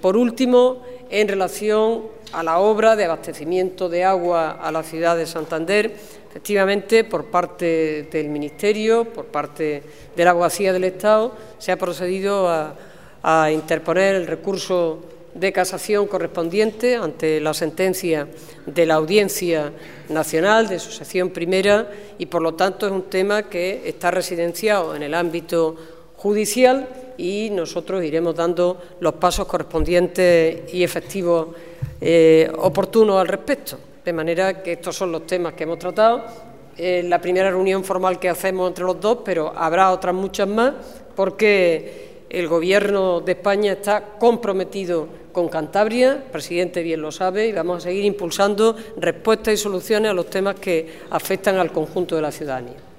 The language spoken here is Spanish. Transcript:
Por último, en relación a la obra de abastecimiento de agua a la ciudad de Santander, efectivamente, por parte del Ministerio, por parte de la Abogacía del Estado, se ha procedido a interponer el recurso de casación correspondiente ante la sentencia de la Audiencia Nacional de su sección primera y, por lo tanto, es un tema que está residenciado en el ámbito judicial y nosotros iremos dando los pasos correspondientes y efectivos oportunos al respecto. De manera que estos son los temas que hemos tratado. La primera reunión formal que hacemos entre los dos, pero habrá otras muchas más, porque el Gobierno de España está comprometido con Cantabria, el presidente bien lo sabe, y vamos a seguir impulsando respuestas y soluciones a los temas que afectan al conjunto de la ciudadanía.